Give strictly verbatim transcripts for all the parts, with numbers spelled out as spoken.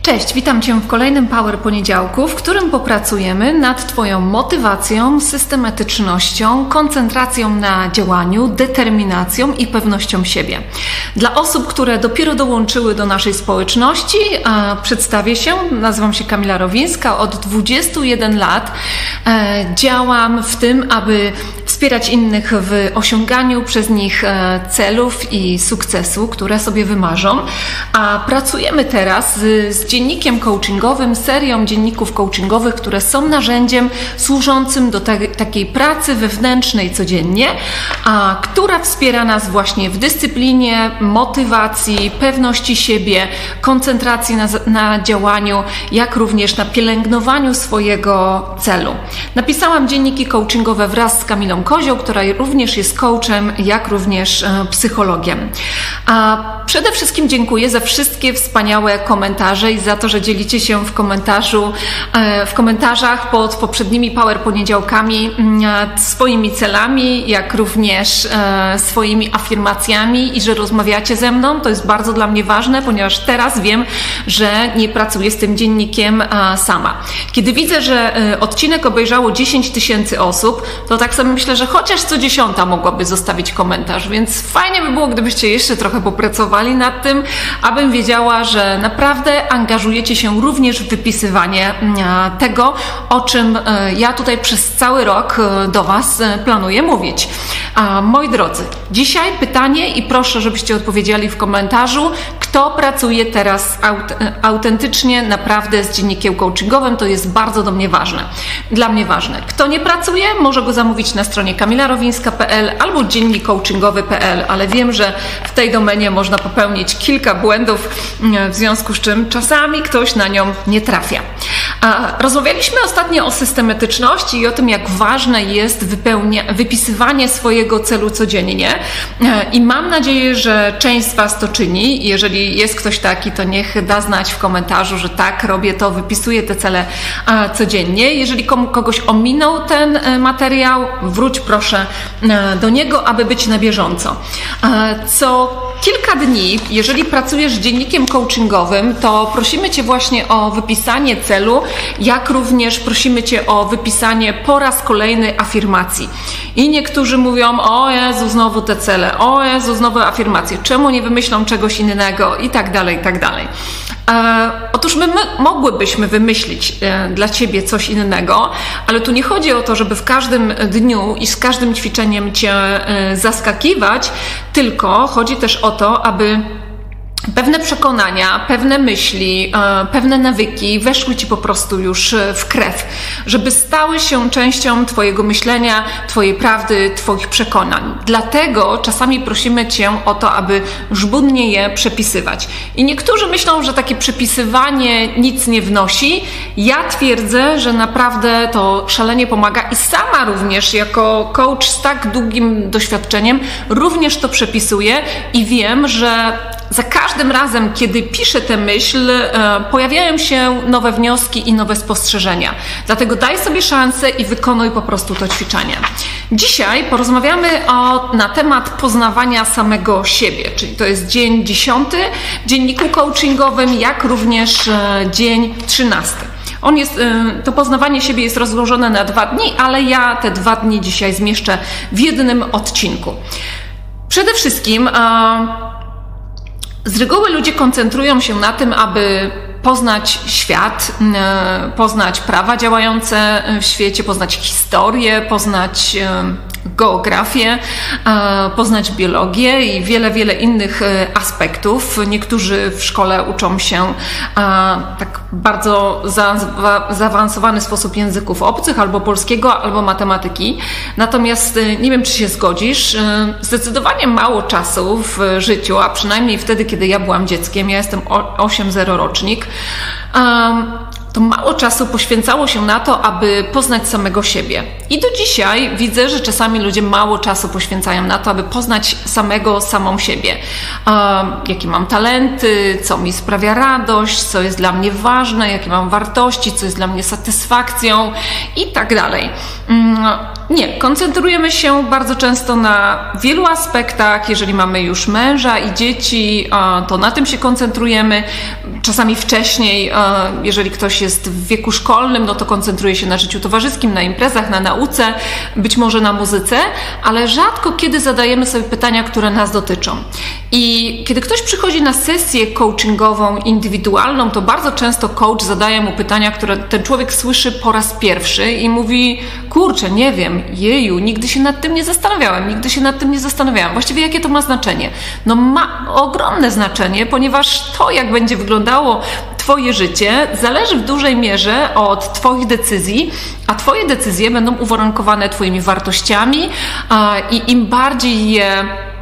Cześć, witam Cię w kolejnym Power Poniedziałku, w którym popracujemy nad Twoją motywacją, systematycznością, koncentracją na działaniu, determinacją i pewnością siebie. Dla osób, które dopiero dołączyły do naszej społeczności, a przedstawię się, nazywam się Kamila Rowińska, od dwudziestu jeden lat e, działam w tym, aby wspierać innych w osiąganiu przez nich e, celów i sukcesu, które sobie wymarzą, a pracujemy teraz z, z dziennikiem coachingowym, serią dzienników coachingowych, które są narzędziem służącym do te, takiej pracy wewnętrznej codziennie, a która wspiera nas właśnie w dyscyplinie, motywacji, pewności siebie, koncentracji na, na działaniu, jak również na pielęgnowaniu swojego celu. Napisałam dzienniki coachingowe wraz z Kamilą Kozioł, która również jest coachem, jak również e, psychologiem. A przede wszystkim dziękuję za wszystkie wspaniałe komentarze i za to, że dzielicie się w komentarzu, w komentarzach pod poprzednimi Power Poniedziałkami swoimi celami, jak również swoimi afirmacjami i że rozmawiacie ze mną. To jest bardzo dla mnie ważne, ponieważ teraz wiem, że nie pracuję z tym dziennikiem sama. Kiedy widzę, że odcinek obejrzało dziesięć tysięcy osób, to tak sobie myślę, że chociaż co dziesiąta mogłaby zostawić komentarz, więc fajnie by było, gdybyście jeszcze trochę popracowali nad tym, abym wiedziała, że naprawdę angażujecie się również w wypisywanie tego, o czym ja tutaj przez cały rok do Was planuję mówić. Moi drodzy, dzisiaj pytanie i proszę, żebyście odpowiedzieli w komentarzu, kto pracuje teraz aut autentycznie, naprawdę z dziennikiem coachingowym, to jest bardzo do mnie ważne. Dla mnie ważne. Kto nie pracuje, może go zamówić na stronie kamilarowińska kropka p l albo dziennik coachingowy kropka p l, ale wiem, że w tej domenie można popełnić kilka błędów, w związku z czym czasami ktoś na nią nie trafia. Rozmawialiśmy ostatnio o systematyczności i o tym, jak ważne jest wypisywanie swojego celu codziennie i mam nadzieję, że część z Was to czyni. Jeżeli jest ktoś taki, to niech da znać w komentarzu, że tak, robię to, wypisuję te cele codziennie. Jeżeli komu, kogoś ominął ten materiał, wróć proszę do niego, aby być na bieżąco. Co kilka dni, jeżeli pracujesz z dziennikiem coachingowym, to prosimy Cię właśnie o wypisanie celu, jak również prosimy Cię o wypisanie po raz kolejny afirmacji. I niektórzy mówią, o Jezu, znowu te cele, o Jezu, znowu afirmacje, czemu nie wymyślą czegoś innego i tak dalej, i tak dalej. E, otóż my, my mogłybyśmy wymyślić e, dla Ciebie coś innego, ale tu nie chodzi o to, żeby w każdym dniu i z każdym ćwiczeniem Cię e, zaskakiwać, tylko chodzi też o to, aby pewne przekonania, pewne myśli, e, pewne nawyki weszły Ci po prostu już w krew, żeby stały się częścią Twojego myślenia, Twojej prawdy, Twoich przekonań. Dlatego czasami prosimy Cię o to, aby żbudnie je przepisywać. I niektórzy myślą, że takie przepisywanie nic nie wnosi. Ja twierdzę, że naprawdę to szalenie pomaga i sama również jako coach z tak długim doświadczeniem również to przepisuję i wiem, że za każdym razem, kiedy piszę tę myśl, e, pojawiają się nowe wnioski i nowe spostrzeżenia. Dlatego daj sobie szansę i wykonuj po prostu to ćwiczenie. Dzisiaj porozmawiamy o, na temat poznawania samego siebie, czyli to jest dzień dziesiąty w dzienniku coachingowym, jak również e, dzień trzynasty. On jest, to poznawanie siebie jest rozłożone na dwa dni, ale ja te dwa dni dzisiaj zmieszczę w jednym odcinku. Przede wszystkim e, z reguły ludzie koncentrują się na tym, aby poznać świat, poznać prawa działające w świecie, poznać historię, poznać geografię, poznać biologię i wiele, wiele innych aspektów. Niektórzy w szkole uczą się tak bardzo za, zaawansowany sposób języków obcych, albo polskiego, albo matematyki. Natomiast nie wiem, czy się zgodzisz, zdecydowanie mało czasu w życiu, a przynajmniej wtedy, kiedy ja byłam dzieckiem, ja jestem osiem zero rocznik, to mało czasu poświęcało się na to, aby poznać samego siebie. I do dzisiaj widzę, że czasami ludzie mało czasu poświęcają na to, aby poznać samego, samą siebie. Um, jakie mam talenty, co mi sprawia radość, co jest dla mnie ważne, jakie mam wartości, co jest dla mnie satysfakcją i tak dalej. Um, Nie, koncentrujemy się bardzo często na wielu aspektach. Jeżeli mamy już męża i dzieci, to na tym się koncentrujemy. Czasami wcześniej, jeżeli ktoś jest w wieku szkolnym, no to koncentruje się na życiu towarzyskim, na imprezach, na nauce, być może na muzyce, ale rzadko kiedy zadajemy sobie pytania, które nas dotyczą. I kiedy ktoś przychodzi na sesję coachingową, indywidualną, to bardzo często coach zadaje mu pytania, które ten człowiek słyszy po raz pierwszy i mówi: kurczę, nie wiem, jeju, nigdy się nad tym nie zastanawiałem, nigdy się nad tym nie zastanawiałam. Właściwie jakie to ma znaczenie? No ma ogromne znaczenie, ponieważ to, jak będzie wyglądało Twoje życie, zależy w dużej mierze od Twoich decyzji, a Twoje decyzje będą uwarunkowane Twoimi wartościami i im bardziej je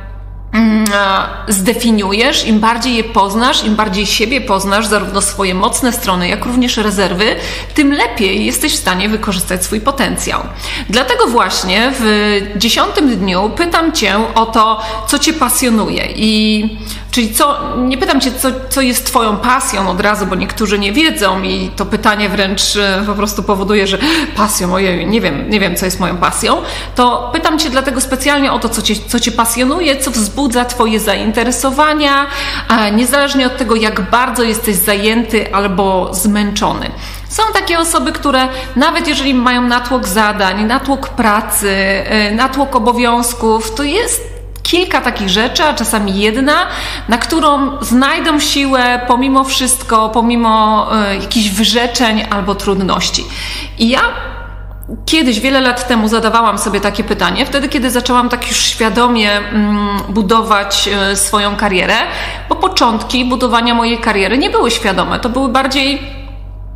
zdefiniujesz, im bardziej je poznasz, im bardziej siebie poznasz, zarówno swoje mocne strony, jak również rezerwy, tym lepiej jesteś w stanie wykorzystać swój potencjał. Dlatego właśnie w dziesiątym dniu pytam Cię o to, co Cię pasjonuje. I czyli co, nie pytam Cię, co, co jest Twoją pasją od razu, bo niektórzy nie wiedzą i to pytanie wręcz po prostu powoduje, że pasją, ojej, nie wiem, nie wiem, co jest moją pasją. To pytam Cię dlatego specjalnie o to, co Cię, co Cię pasjonuje, co wzbudza Twoje zainteresowania, niezależnie od tego, jak bardzo jesteś zajęty albo zmęczony. Są takie osoby, które nawet jeżeli mają natłok zadań, natłok pracy, natłok obowiązków, to jest kilka takich rzeczy, a czasami jedna, na którą znajdą siłę pomimo wszystko, pomimo y, jakichś wyrzeczeń albo trudności. I ja kiedyś, wiele lat temu zadawałam sobie takie pytanie, wtedy kiedy zaczęłam tak już świadomie mm, budować y, swoją karierę, bo początki budowania mojej kariery nie były świadome, to były bardziej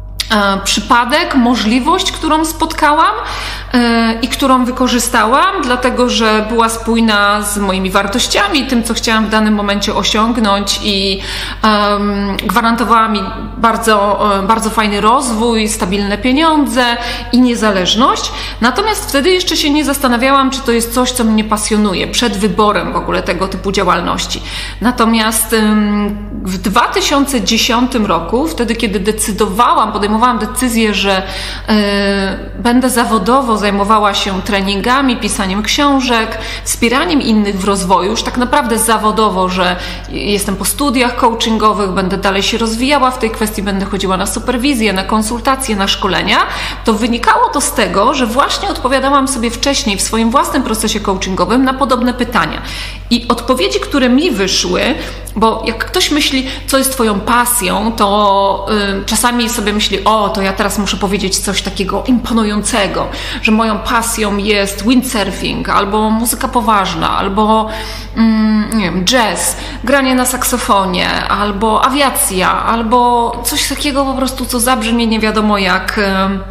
przypadek, możliwość, którą spotkałam yy, i którą wykorzystałam, dlatego że była spójna z moimi wartościami, tym, co chciałam w danym momencie osiągnąć i yy, gwarantowała mi bardzo, yy, bardzo fajny rozwój, stabilne pieniądze i niezależność. Natomiast wtedy jeszcze się nie zastanawiałam, czy to jest coś, co mnie pasjonuje, przed wyborem w ogóle tego typu działalności. Natomiast yy, w dwa tysiące dziesiątym roku, wtedy kiedy decydowałam, podejmowałam decyzję, że y, będę zawodowo zajmowała się treningami, pisaniem książek, wspieraniem innych w rozwoju, już tak naprawdę zawodowo, że jestem po studiach coachingowych, będę dalej się rozwijała w tej kwestii, będę chodziła na superwizję, na konsultacje, na szkolenia, to wynikało to z tego, że właśnie odpowiadałam sobie wcześniej w swoim własnym procesie coachingowym na podobne pytania. I odpowiedzi, które mi wyszły, bo jak ktoś myśli, co jest Twoją pasją, to y, czasami sobie myśli: o, to ja teraz muszę powiedzieć coś takiego imponującego, że moją pasją jest windsurfing, albo muzyka poważna, albo mm, nie wiem, jazz, granie na saksofonie, albo awiacja, albo coś takiego po prostu, co zabrzmie nie wiadomo jak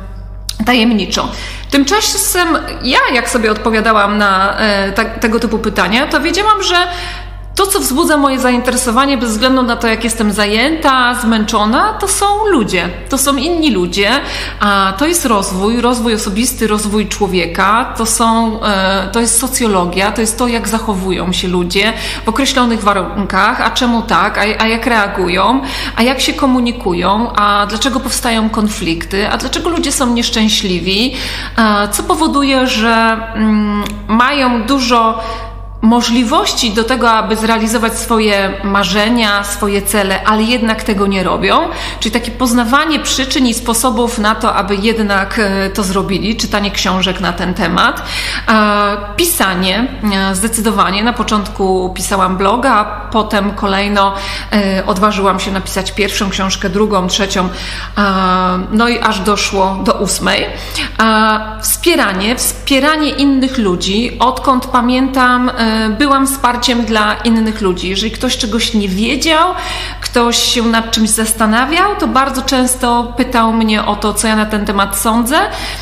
y, tajemniczo. Tymczasem ja, jak sobie odpowiadałam na e, ta, tego typu pytania, to wiedziałam, że to, co wzbudza moje zainteresowanie, bez względu na to, jak jestem zajęta, zmęczona, to są ludzie, to są inni ludzie, a to jest rozwój, rozwój osobisty, rozwój człowieka, to są, to jest socjologia, to jest to, jak zachowują się ludzie w określonych warunkach, a czemu tak, a, a jak reagują, a jak się komunikują, a dlaczego powstają konflikty, a dlaczego ludzie są nieszczęśliwi, co powoduje, że mm, mają dużo możliwości do tego, aby zrealizować swoje marzenia, swoje cele, ale jednak tego nie robią. Czyli takie poznawanie przyczyn i sposobów na to, aby jednak to zrobili. Czytanie książek na ten temat. Pisanie, zdecydowanie. Na początku pisałam bloga, a potem kolejno odważyłam się napisać pierwszą książkę, drugą, trzecią, no i aż doszło do ósmej. Wspieranie, wspieranie innych ludzi. Odkąd pamiętam, byłam wsparciem dla innych ludzi. Jeżeli ktoś czegoś nie wiedział, ktoś się nad czymś zastanawiał, to bardzo często pytał mnie o to, co ja na ten temat sądzę.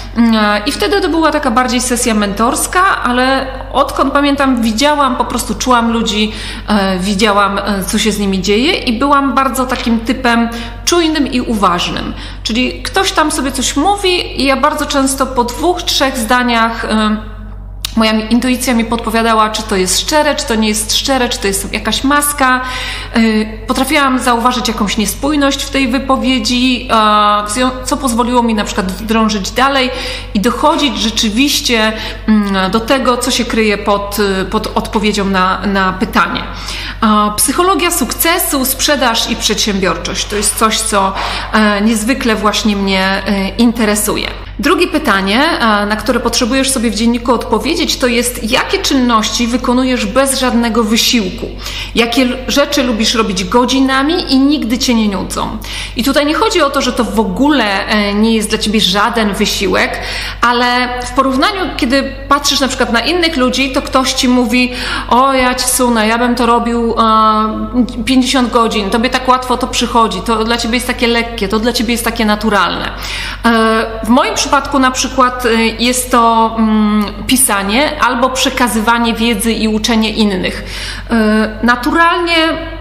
I wtedy to była taka bardziej sesja mentorska, ale odkąd pamiętam, widziałam, po prostu czułam ludzi, widziałam, co się z nimi dzieje i byłam bardzo takim typem czujnym i uważnym. Czyli ktoś tam sobie coś mówi i ja bardzo często po dwóch, trzech zdaniach Moja intuicja mi podpowiadała, czy to jest szczere, czy to nie jest szczere, czy to jest jakaś maska. Potrafiłam zauważyć jakąś niespójność w tej wypowiedzi, co pozwoliło mi na przykład drążyć dalej i dochodzić rzeczywiście do tego, co się kryje pod, pod odpowiedzią na, na pytanie. Psychologia sukcesu, sprzedaż i przedsiębiorczość to jest coś, co niezwykle właśnie mnie interesuje. Drugie pytanie, na które potrzebujesz sobie w dzienniku odpowiedzieć, to jest, jakie czynności wykonujesz bez żadnego wysiłku? Jakie rzeczy lubisz robić godzinami i nigdy Cię nie nudzą? I tutaj nie chodzi o to, że to w ogóle nie jest dla Ciebie żaden wysiłek, ale w porównaniu, kiedy patrzysz na przykład na innych ludzi, to ktoś Ci mówi: o, ja Ci sunę, ja bym to robił e, pięćdziesiąt godzin, Tobie tak łatwo to przychodzi, to dla Ciebie jest takie lekkie, to dla Ciebie jest takie naturalne. E, w moim W przypadku na przykład jest to mm, pisanie albo przekazywanie wiedzy i uczenie innych. Yy, naturalnie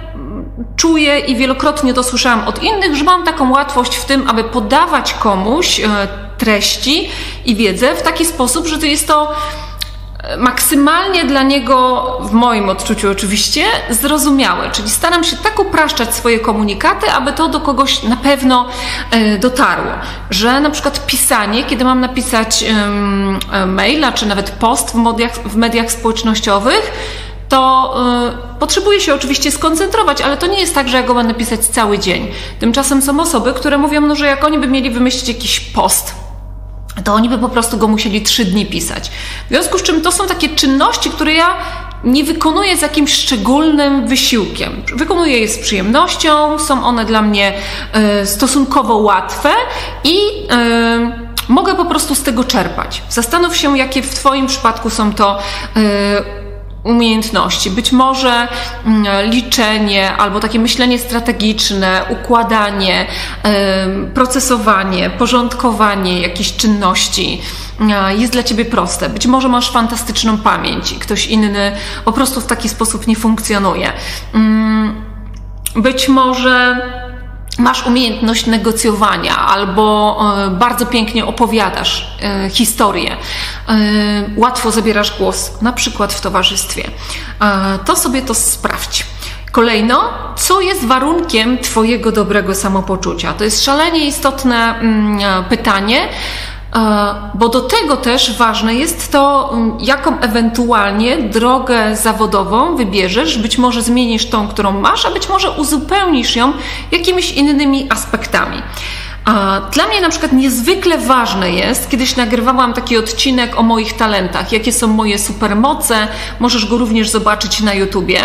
czuję i wielokrotnie to słyszałam od innych, że mam taką łatwość w tym, aby podawać komuś yy, treści i wiedzę w taki sposób, że to jest to maksymalnie dla niego, w moim odczuciu oczywiście, zrozumiałe. Czyli staram się tak upraszczać swoje komunikaty, aby to do kogoś na pewno e, dotarło. Że na przykład pisanie, kiedy mam napisać e, maila, czy nawet post w mediach, w mediach społecznościowych, to y, potrzebuję się oczywiście skoncentrować, ale to nie jest tak, że ja go będę pisać cały dzień. Tymczasem są osoby, które mówią, no, że jak oni by mieli wymyślić jakiś post, to oni by po prostu go musieli trzy dni pisać. W związku z czym to są takie czynności, które ja nie wykonuję z jakimś szczególnym wysiłkiem. Wykonuję je z przyjemnością, są one dla mnie y, stosunkowo łatwe i y, mogę po prostu z tego czerpać. Zastanów się, jakie w Twoim przypadku są to y, umiejętności. Być może liczenie albo takie myślenie strategiczne, układanie, procesowanie, porządkowanie jakichś czynności jest dla Ciebie proste. Być może masz fantastyczną pamięć i ktoś inny po prostu w taki sposób nie funkcjonuje. Być może masz umiejętność negocjowania albo e, bardzo pięknie opowiadasz e, historię. E, łatwo zabierasz głos, na przykład w towarzystwie. E, to sobie to sprawdź. Kolejno, co jest warunkiem Twojego dobrego samopoczucia? To jest szalenie istotne mm, pytanie, bo do tego też ważne jest to, jaką ewentualnie drogę zawodową wybierzesz. Być może zmienisz tą, którą masz, a być może uzupełnisz ją jakimiś innymi aspektami. Dla mnie na przykład niezwykle ważne jest, kiedyś nagrywałam taki odcinek o moich talentach, jakie są moje supermoce, możesz go również zobaczyć na YouTubie.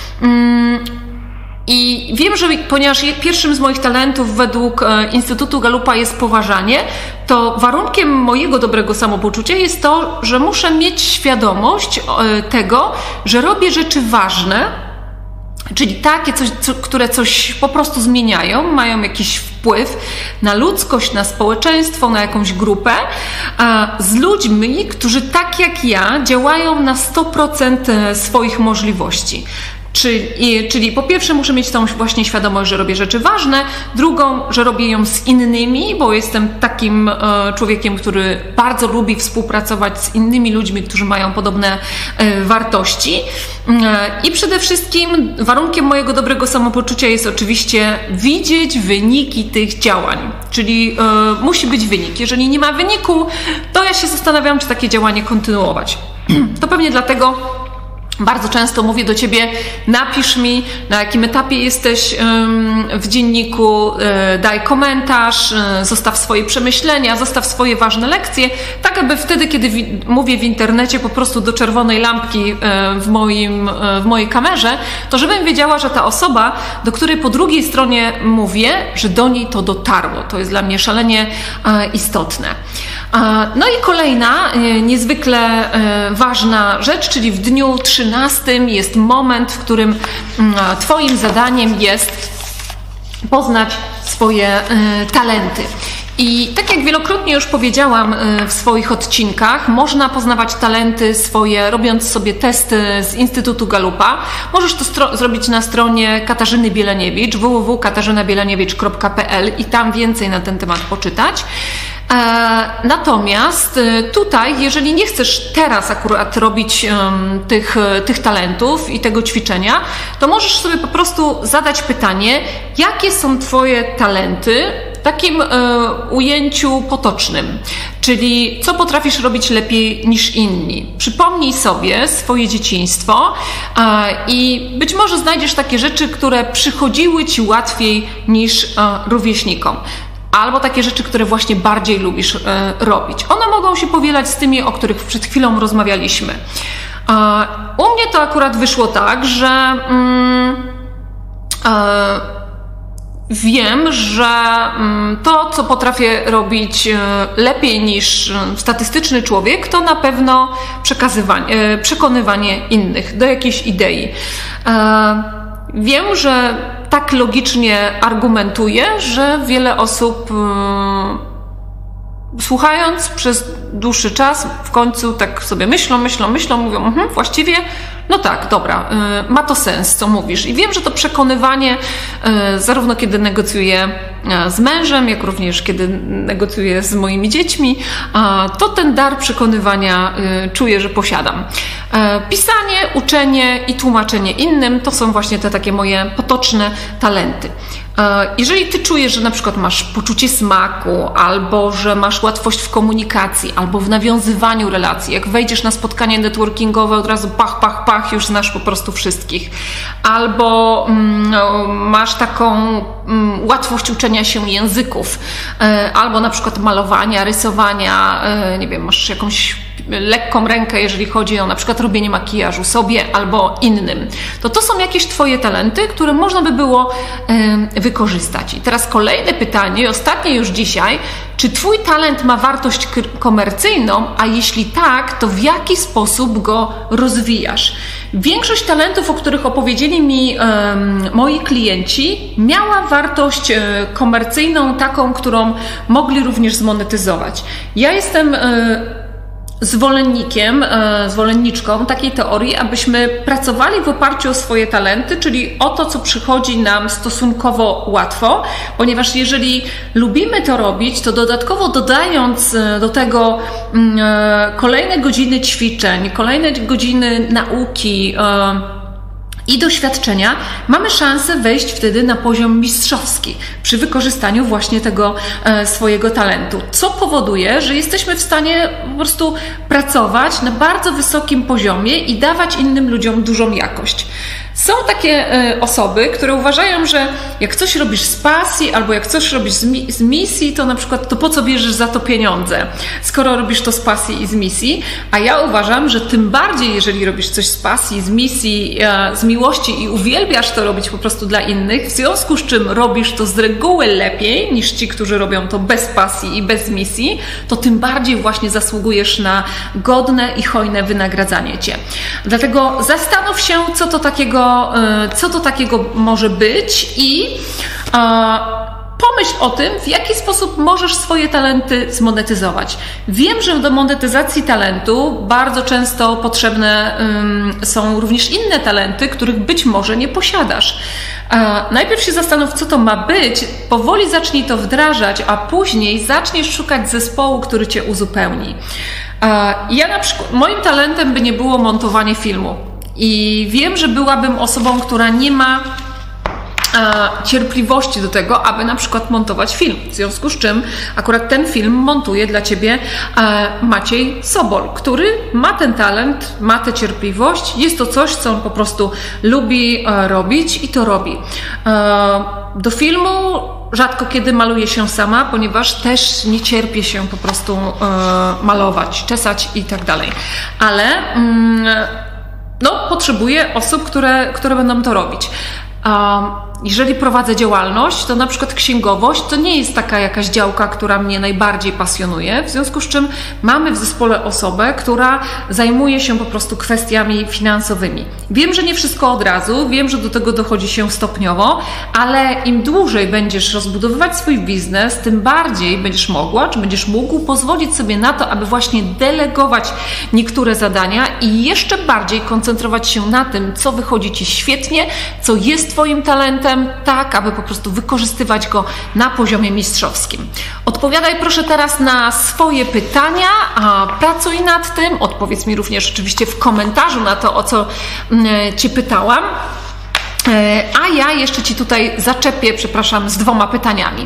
I wiem, że ponieważ pierwszym z moich talentów według Instytutu Gallupa jest poważanie, to warunkiem mojego dobrego samopoczucia jest to, że muszę mieć świadomość tego, że robię rzeczy ważne, czyli takie, coś, co, które coś po prostu zmieniają, mają jakiś wpływ na ludzkość, na społeczeństwo, na jakąś grupę, z ludźmi, którzy tak jak ja działają na sto procent swoich możliwości. Czyli, czyli po pierwsze muszę mieć tą właśnie świadomość, że robię rzeczy ważne, drugą, że robię ją z innymi, bo jestem takim e, człowiekiem, który bardzo lubi współpracować z innymi ludźmi, którzy mają podobne e, wartości. E, I przede wszystkim warunkiem mojego dobrego samopoczucia jest oczywiście widzieć wyniki tych działań, czyli e, musi być wynik. Jeżeli nie ma wyniku, to ja się zastanawiam, czy takie działanie kontynuować. To pewnie dlatego bardzo często mówię do Ciebie, napisz mi, na jakim etapie jesteś w dzienniku, daj komentarz, zostaw swoje przemyślenia, zostaw swoje ważne lekcje, tak aby wtedy, kiedy mówię w internecie po prostu do czerwonej lampki w, moim, w mojej kamerze, to żebym wiedziała, że ta osoba, do której po drugiej stronie mówię, że do niej to dotarło. To jest dla mnie szalenie istotne. No i kolejna niezwykle ważna rzecz, czyli w dniu trzynastym jest moment, w którym Twoim zadaniem jest poznać swoje talenty. I tak jak wielokrotnie już powiedziałam w swoich odcinkach, można poznawać talenty swoje, robiąc sobie testy z Instytutu Gallupa. Możesz to stro- zrobić na stronie Katarzyny Bieleniewicz, w w w kropka katarzyna bieleniewicz kropka p l i tam więcej na ten temat poczytać. Natomiast tutaj, jeżeli nie chcesz teraz akurat robić tych, tych talentów i tego ćwiczenia, to możesz sobie po prostu zadać pytanie, jakie są Twoje talenty w takim ujęciu potocznym, czyli co potrafisz robić lepiej niż inni. Przypomnij sobie swoje dzieciństwo i być może znajdziesz takie rzeczy, które przychodziły Ci łatwiej niż rówieśnikom. Albo takie rzeczy, które właśnie bardziej lubisz e, robić. One mogą się powielać z tymi, o których przed chwilą rozmawialiśmy. E, u mnie to akurat wyszło tak, że mm, e, wiem, że mm, to, co potrafię robić e, lepiej niż e, statystyczny człowiek, to na pewno przekazywanie, e, przekonywanie innych do jakiejś idei. E, wiem, że tak logicznie argumentuję, że wiele osób yy, słuchając przez dłuższy czas w końcu tak sobie myślą, myślą, myślą, mówią mhm, właściwie no tak, dobra, yy, ma to sens, co mówisz. I wiem, że to przekonywanie yy, zarówno kiedy negocjuję yy, z mężem, jak również kiedy negocjuję z moimi dziećmi, yy, to ten dar przekonywania yy, czuję, że posiadam. Yy, pisanie, uczenie i tłumaczenie innym to są właśnie te takie moje potoczne talenty. Jeżeli Ty czujesz, że na przykład masz poczucie smaku, albo że masz łatwość w komunikacji, albo w nawiązywaniu relacji, jak wejdziesz na spotkanie networkingowe, od razu pach, pach, pach, już znasz po prostu wszystkich, albo mm, masz taką mm, łatwość uczenia się języków, albo na przykład malowania, rysowania, nie wiem, masz jakąś lekką rękę, jeżeli chodzi o na przykład robienie makijażu sobie albo innym, to to są jakieś Twoje talenty, które można by było y, wykorzystać. I teraz kolejne pytanie, ostatnie już dzisiaj, czy Twój talent ma wartość komercyjną, a jeśli tak, to w jaki sposób go rozwijasz? Większość talentów, o których opowiedzieli mi y, moi klienci, miała wartość y, komercyjną, taką, którą mogli również zmonetyzować. Ja jestem y, zwolennikiem, zwolenniczką takiej teorii, abyśmy pracowali w oparciu o swoje talenty, czyli o to, co przychodzi nam stosunkowo łatwo, ponieważ jeżeli lubimy to robić, to dodatkowo dodając do tego kolejne godziny ćwiczeń, kolejne godziny nauki i doświadczenia, mamy szansę wejść wtedy na poziom mistrzowski przy wykorzystaniu właśnie tego e, swojego talentu, co powoduje, że jesteśmy w stanie po prostu pracować na bardzo wysokim poziomie i dawać innym ludziom dużą jakość. Są takie e, osoby, które uważają, że jak coś robisz z pasji albo jak coś robisz z, mi z misji, to na przykład to po co bierzesz za to pieniądze, skoro robisz to z pasji i z misji, a ja uważam, że tym bardziej, jeżeli robisz coś z pasji, z misji, e, z miłości i uwielbiasz to robić po prostu dla innych, w związku z czym robisz to z reguły lepiej niż ci, którzy robią to bez pasji i bez misji, to tym bardziej właśnie zasługujesz na godne i hojne wynagradzanie Cię. Dlatego zastanów się, co to takiego co to takiego może być i pomyśl o tym, w jaki sposób możesz swoje talenty zmonetyzować. Wiem, że do monetyzacji talentu bardzo często potrzebne są również inne talenty, których być może nie posiadasz. Najpierw się zastanów, co to ma być, powoli zacznij to wdrażać, a później zaczniesz szukać zespołu, który Cię uzupełni. Ja na przykład, moim talentem by nie było montowanie filmu. I wiem, że byłabym osobą, która nie ma e, cierpliwości do tego, aby na przykład montować film. W związku z czym akurat ten film montuje dla Ciebie e, Maciej Sobol, który ma ten talent, ma tę cierpliwość. Jest to coś, co on po prostu lubi e, robić i to robi. E, do filmu rzadko kiedy maluję się sama, ponieważ też nie cierpię się po prostu e, malować, czesać i tak dalej. Ale mm, no, potrzebuję osób, które, które będą to robić. Um, jeżeli prowadzę działalność, to na przykład księgowość to nie jest taka jakaś działka, która mnie najbardziej pasjonuje, w związku z czym mamy w zespole osobę, która zajmuje się po prostu kwestiami finansowymi. Wiem, że nie wszystko od razu, wiem, że do tego dochodzi się stopniowo, ale im dłużej będziesz rozbudowywać swój biznes, tym bardziej będziesz mogła, czy będziesz mógł pozwolić sobie na to, aby właśnie delegować niektóre zadania i jeszcze bardziej koncentrować się na tym, co wychodzi Ci świetnie, co jest Twoim talentem, talentem, tak aby po prostu wykorzystywać go na poziomie mistrzowskim. Odpowiadaj proszę teraz na swoje pytania, a pracuj nad tym, odpowiedz mi również oczywiście w komentarzu na to, o co Cię pytałam. A ja jeszcze Ci tutaj zaczepię, przepraszam, z dwoma pytaniami.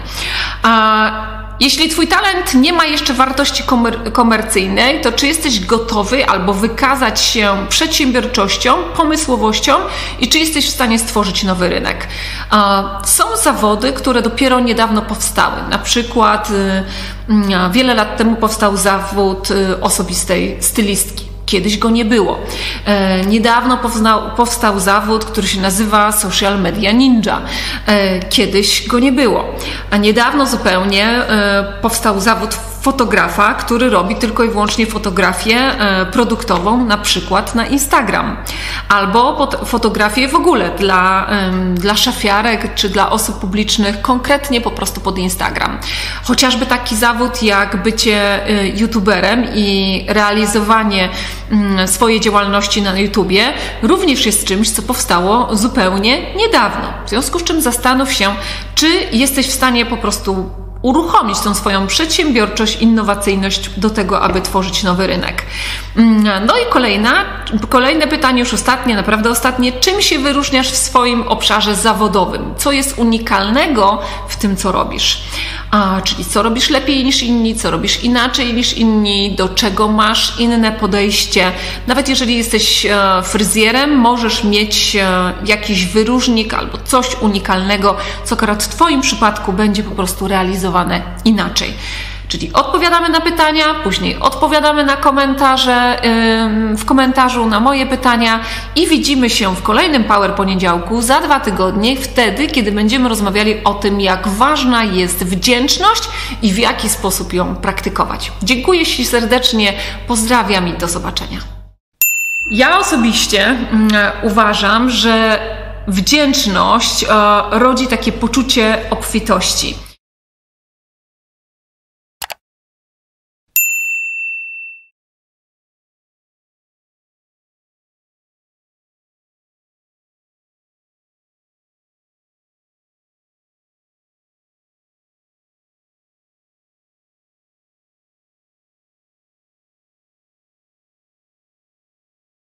Jeśli Twój talent nie ma jeszcze wartości komer komercyjnej, to czy jesteś gotowy albo wykazać się przedsiębiorczością, pomysłowością i czy jesteś w stanie stworzyć nowy rynek? Są zawody, które dopiero niedawno powstały. Na przykład wiele lat temu powstał zawód osobistej stylistki. Kiedyś go nie było. E, niedawno powstał, powstał zawód, który się nazywa Social Media Ninja. E, kiedyś go nie było. A niedawno zupełnie e, powstał zawód fotografa, który robi tylko i wyłącznie fotografię e, produktową, na przykład na Instagram. Albo fotografię w ogóle dla, e, dla szafiarek czy dla osób publicznych, konkretnie po prostu pod Instagram. Chociażby taki zawód jak bycie e, youtuberem i realizowanie swojej działalności na YouTubie również jest czymś, co powstało zupełnie niedawno. W związku z czym zastanów się, czy jesteś w stanie po prostu uruchomić tą swoją przedsiębiorczość, innowacyjność do tego, aby tworzyć nowy rynek. No i kolejna, kolejne pytanie, już ostatnie, naprawdę ostatnie. Czym się wyróżniasz w swoim obszarze zawodowym? Co jest unikalnego w tym, co robisz? A, czyli co robisz lepiej niż inni, co robisz inaczej niż inni, do czego masz inne podejście. Nawet jeżeli jesteś e, fryzjerem, możesz mieć e, jakiś wyróżnik albo coś unikalnego, co akurat w Twoim przypadku będzie po prostu realizowane inaczej. Czyli odpowiadamy na pytania, później odpowiadamy na komentarze, yy, w komentarzu na moje pytania i widzimy się w kolejnym Power Poniedziałku za dwa tygodnie, wtedy, kiedy będziemy rozmawiali o tym, jak ważna jest wdzięczność i w jaki sposób ją praktykować. Dziękuję Ci serdecznie, pozdrawiam i do zobaczenia. Ja osobiście yy, uważam, że wdzięczność yy, rodzi takie poczucie obfitości.